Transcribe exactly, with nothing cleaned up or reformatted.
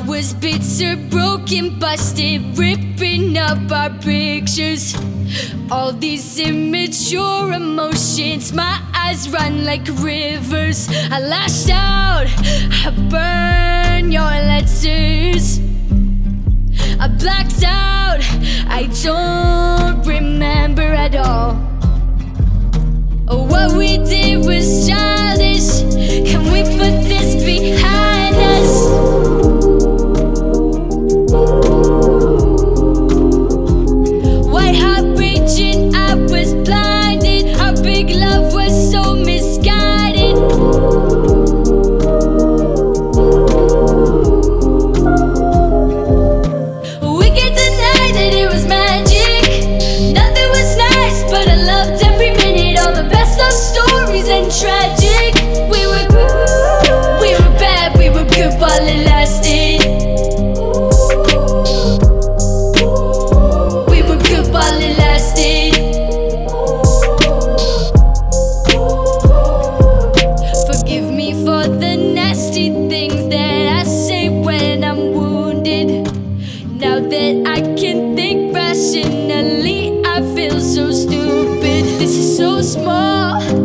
was bitter, broken, busted, ripping up our pictures. All these immature emotions, my eyes run like rivers. I lashed out, I burned your letters. I blacked out, I don't remember at all. What we did was childish. Can we put this behind us? White heart raging, I was blinded. Our big love was so misguided. We can't deny that it was magic. Nothing was nice, but I loved every minute. All the best of stories and tragic. We were good, we were bad, we were good while it lasted. We were good while it lasted. Forgive me for the nasty things that I say when I'm wounded. Now that I can think rationally, I feel so stupid. This is so small,